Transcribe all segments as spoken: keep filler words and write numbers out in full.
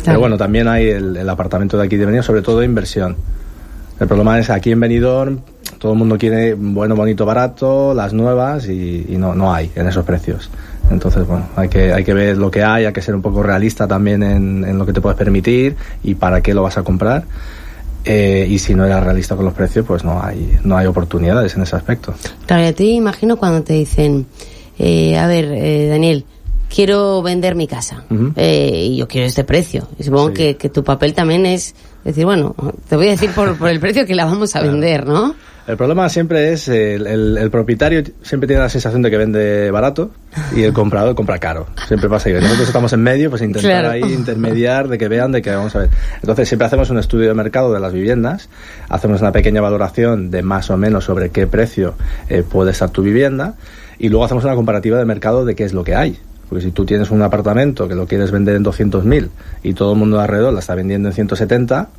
Pero bueno, también hay el, el apartamento de aquí de Benidorm, sobre todo de inversión. El problema es aquí en Benidorm todo el mundo quiere bueno, bonito, barato, las nuevas y, y no, no hay en esos precios. Entonces, bueno, hay que, hay que ver lo que hay, hay que ser un poco realista también en, en lo que te puedes permitir y para qué lo vas a comprar. Eh, y si no eres realista con los precios, pues no hay, no hay oportunidades en ese aspecto. Claro, yo te imagino cuando te dicen, eh, a ver, eh, Daniel, quiero vender mi casa, uh-huh. eh, y yo quiero este precio. Y supongo sí. que, que tu papel también es decir, bueno, te voy a decir por, por el precio que la vamos a claro. vender, ¿no? El problema siempre es, el, el, el propietario siempre tiene la sensación de que vende barato y el comprador compra caro. Siempre pasa igual. Nosotros estamos en medio, pues intentar claro. ahí intermediar, de que vean, de que vamos a ver. Entonces siempre hacemos un estudio de mercado de las viviendas, hacemos una pequeña valoración de más o menos sobre qué precio eh, puede estar tu vivienda y luego hacemos una comparativa de mercado de qué es lo que hay. Porque si tú tienes un apartamento que lo quieres vender en doscientos mil y todo el mundo alrededor la está vendiendo en ciento setenta...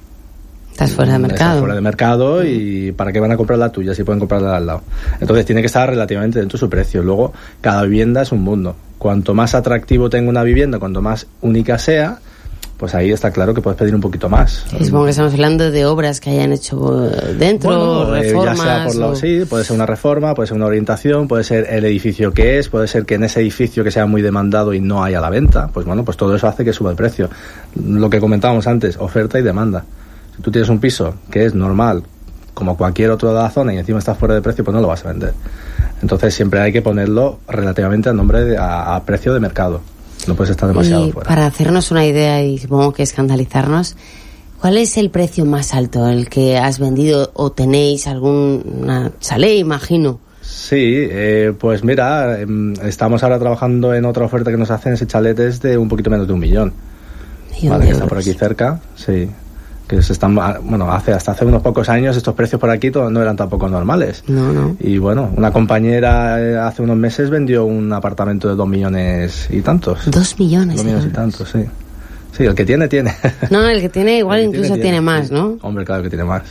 Estás fuera de mercado. Estás fuera de mercado y ¿para qué van a comprar la tuya si pueden comprarla al lado? Entonces tiene que estar relativamente dentro de su precio. Luego, cada vivienda es un mundo. Cuanto más atractivo tenga una vivienda, cuanto más única sea, pues ahí está claro que puedes pedir un poquito más. Sí, supongo que estamos hablando de obras que hayan hecho dentro, bueno, reformas. Ya sea por lo, o... Sí, puede ser una reforma, puede ser una orientación, puede ser el edificio que es, puede ser que en ese edificio que sea muy demandado y no haya a la venta, pues bueno, pues todo eso hace que suba el precio. Lo que comentábamos antes, oferta y demanda. Si tú tienes un piso que es normal, como cualquier otro de la zona, y encima estás fuera de precio, pues no lo vas a vender. Entonces siempre hay que ponerlo relativamente a nombre de, a, a precio de mercado. No puedes estar demasiado y fuera. Para hacernos una idea, y supongo que escandalizarnos, ¿cuál es el precio más alto, el que has vendido o tenéis alguna chalet, imagino? Sí, eh, pues mira, eh, estamos ahora trabajando en otra oferta que nos hacen, ese chalet es de un poquito menos de un millón. Vale, que está por aquí cerca, sí. Que se están, bueno, hace hasta hace unos pocos años estos precios por aquí no eran tampoco normales. No, no. Y bueno, una compañera hace unos meses vendió un apartamento de dos millones y tantos. Dos millones. Dos millones y tantos, sí. Sí, el que tiene, tiene. No, el que tiene igual que incluso tiene, tiene, tiene más, sí. ¿no? Hombre, claro que tiene más.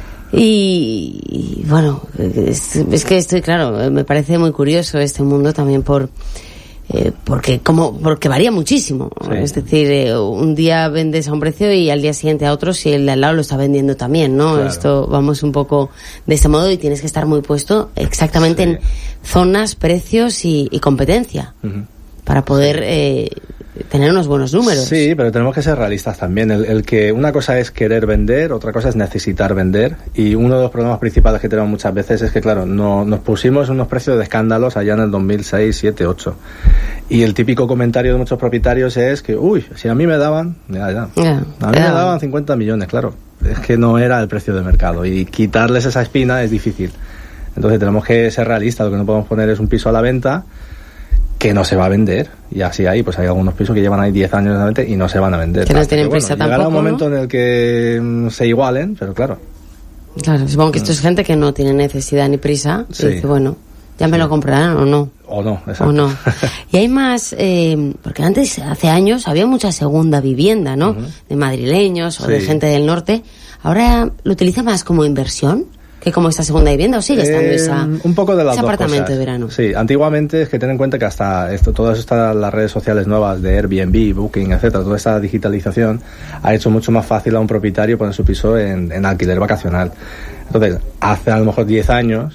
Y, y bueno, es, es que estoy, claro, me parece muy curioso este mundo también por... Eh, porque como porque varía muchísimo, sí. Es decir, eh, un día vendes a un precio y al día siguiente a otro si el de al lado lo está vendiendo también, ¿no? Claro. Esto vamos un poco de este modo y tienes que estar muy puesto exactamente sí. en zonas, precios y, y competencia uh-huh. para poder sí. eh, tener unos buenos números. Sí, pero tenemos que ser realistas también. El, el que una cosa es querer vender, otra cosa es necesitar vender. Y uno de los problemas principales que tenemos muchas veces es que, claro, no, nos pusimos unos precios de escándalos allá en el dos mil seis, siete, ocho. Y el típico comentario de muchos propietarios es que, uy, si a mí me daban, ya, ya, yeah, a mí yeah. me daban cincuenta millones, claro. Es que no era el precio de mercado. Y quitarles esa espina es difícil. Entonces tenemos que ser realistas. Lo que no podemos poner es un piso a la venta que no se va a vender, y así hay, pues hay algunos pisos que llevan ahí diez años en la venta y no se van a vender. Que no tienen prisa bueno, tampoco, llegará un momento ¿no? en el que se igualen, pero claro. Claro, supongo que esto es gente que no tiene necesidad ni prisa, sí. y dice, bueno, ya me sí. lo comprarán o no. O no, exacto. O no. Y hay más, eh, porque antes, hace años, había mucha segunda vivienda, ¿no? Uh-huh. De madrileños o sí. de gente del norte. Ahora lo utiliza más como inversión que como esta segunda vivienda, o sigue estando eh, esa, un poco de las ese dos apartamento cosas. De verano. Sí, antiguamente es que ten en cuenta que hasta esto, todas estas las redes sociales nuevas de Airbnb, Booking, etcétera, toda esta digitalización ha hecho mucho más fácil a un propietario poner su piso en, en alquiler vacacional. Entonces, hace a lo mejor diez años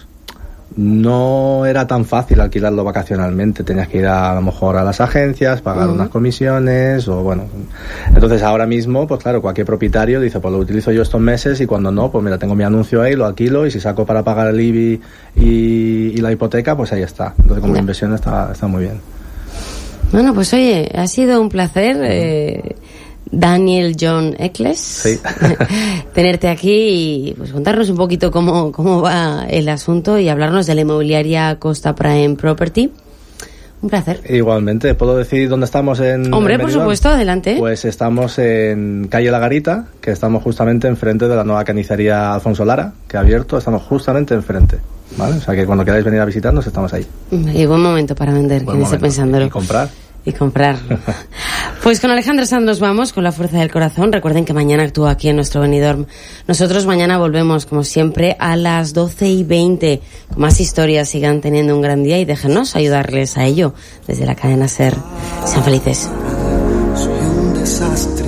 no era tan fácil alquilarlo vacacionalmente, tenías que ir a, a lo mejor a las agencias, pagar uh-huh. unas comisiones o bueno, entonces ahora mismo pues claro, cualquier propietario dice pues lo utilizo yo estos meses y cuando no, pues mira, tengo mi anuncio ahí, lo alquilo y si saco para pagar el I B I y, y la hipoteca, pues ahí está. Entonces como yeah. inversión está, está muy bien. Bueno, pues oye, ha sido un placer uh-huh. eh, Daniel John Eccles, sí. tenerte aquí y pues contarnos un poquito cómo, cómo va el asunto y hablarnos de la inmobiliaria Costa Prime Property. Un placer. Igualmente, ¿puedo decir dónde estamos en Hombre, en por supuesto, adelante. Pues estamos en calle La Garita, que estamos justamente enfrente de la nueva carnicería Alfonso Lara, que ha abierto, estamos justamente enfrente. ¿Vale? O sea que cuando queráis venir a visitarnos estamos ahí. Y buen momento para vender, quien esté pensándolo. Y comprar. Y comprar. Pues con Alejandro Sanz nos vamos, con la fuerza del corazón. Recuerden que mañana actúa aquí en nuestro Benidorm. Nosotros mañana volvemos, como siempre, a las doce y veinte. Con más historias, sigan teniendo un gran día y déjenos ayudarles a ello. Desde la cadena SER. Sean felices. Soy un desastre.